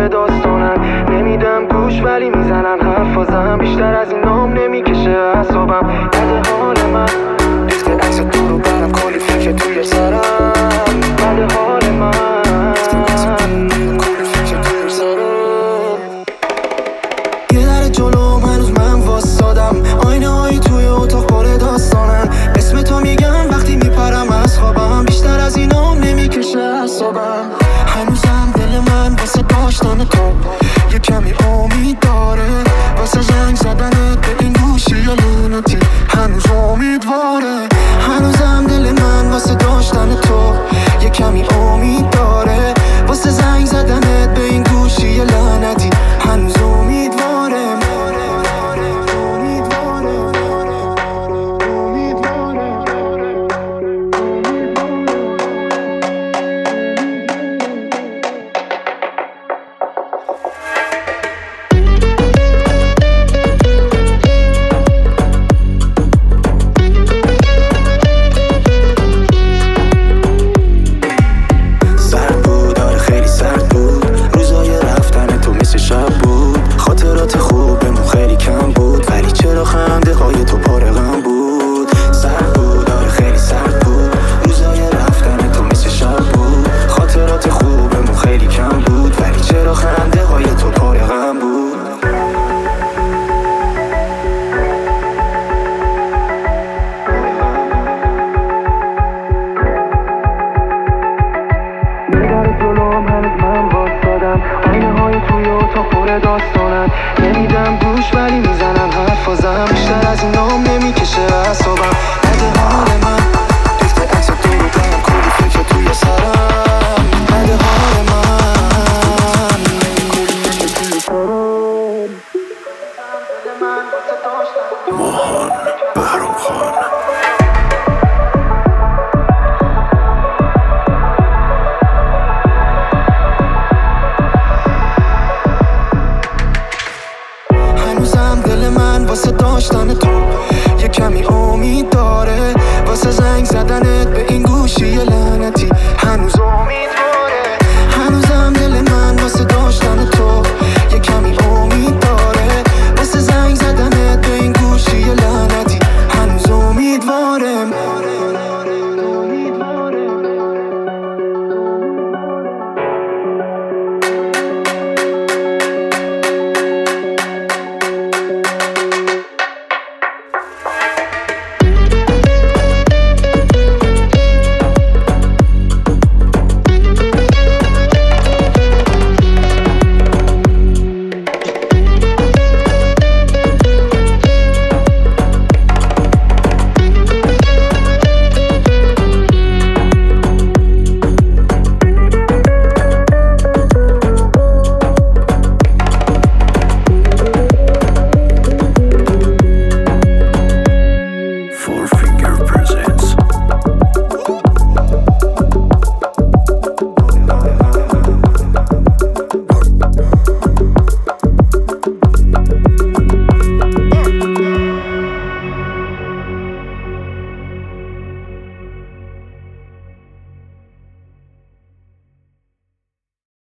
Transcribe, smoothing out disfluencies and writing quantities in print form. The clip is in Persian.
پر داستانن. نمیدم گوش ولی میزنن حرفازم، بیشتر از این نام نمیکشه اعصابم. بده حال من ریخت عکس تو رو برم، کلی فکر توی سرم. بده حال من کلی فکر توی سرم. یه در جلوم هنوز من واسادم، آینه هایی توی اتاق پر داستانن. اسم تو میگم وقتی میپرم از خوابم، بیشتر از این نام نمیکشه اعصابم. هنوزم دل من واسه داشتن تو یه کمی امید داره، واسه زنگ زدنت به این گوشی لعنتی هنوز امیدواره. هنوزم دل من واسه داشتن تو یه کمی امید داره، واسه زنگ زدنت به این گوشی لعنتی هنوز امیدواره. داستانم نمیدم گوش ولی میزنم حرفازم، بیشتر از این نام نمیکشه اعصابم. بده حال من ریخت عکس تو رو برم، کلی فکر توی سرم. بده حال من کلی فکر توی سرم. ماهان بهرام خان. دل من واسه داشتن تو یه کمی امید داره، واسه زنگ زدنت به این گوشی لعنتی هنوز امید